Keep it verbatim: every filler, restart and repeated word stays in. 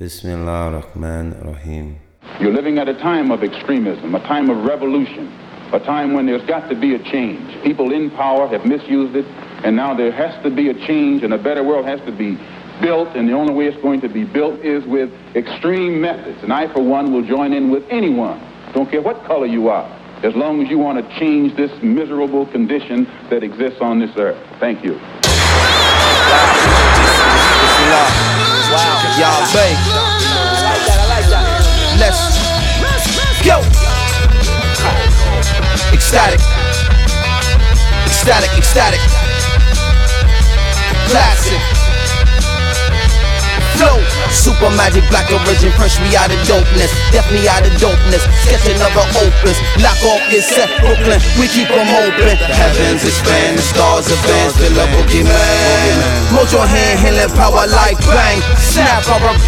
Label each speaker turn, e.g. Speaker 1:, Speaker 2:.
Speaker 1: Bismillah ar-Rahman ar-Rahim.
Speaker 2: You're living at a time of extremism, a time of revolution, a time when there's got to be a change. People in power have misused it, and now there has to be a change, and a better world has to be built, and the only way it's going to be built is with extreme methods. And I, for one, will join in with anyone, don't care what color you are, as long as you want to change this miserable condition that exists on this earth. Thank you.
Speaker 3: Wow. Y'all, babe. I like that, I like that. Let's go. Ecstatic. Ecstatic, ecstatic. Classic. Flow. Super magic, black origin, fresh me out of dopeness. Death me out of dopeness. Sketch another opus. Lock off is set, Brooklyn. We keep them open. The heavens expand, the stars advance. Fill up Boogeyman. Mojo hand, healing power like bang. Snap our